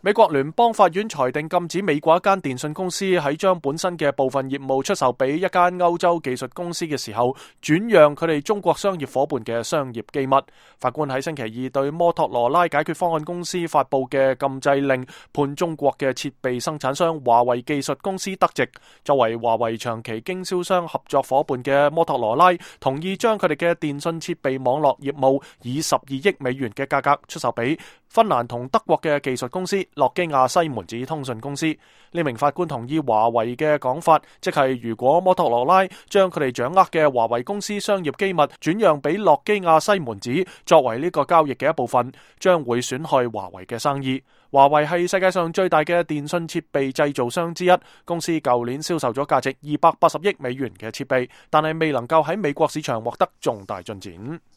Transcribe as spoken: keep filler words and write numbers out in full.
美國聯邦法院裁定禁止美國一間電信公司喺將本身嘅部分業務出售俾一間歐洲技術公司嘅時候，轉讓佢哋中國商業夥伴嘅商業機密。法官喺星期二對摩托羅拉解決方案公司發佈嘅禁制令判中國嘅設備生產商華為技術公司得直。作為華為長期經銷商合作夥伴嘅摩托羅拉，同意將佢哋嘅電信設備網絡業務以十二億美元嘅價格出售俾芬蘭同德國嘅技術公司諾基亞西門子通訊公司。呢名法官同意華為嘅講法，即係如果摩托羅拉將佢哋掌握嘅華為公司商業機密轉讓俾諾基亞西門子作為呢個交易嘅一部分，將會損害華為嘅生意。華為係世界上最大嘅電信設備製造商之一，公司舊年銷售咗價值二百八十億美元嘅設備，但係未能夠喺美國市場獲得重大進展。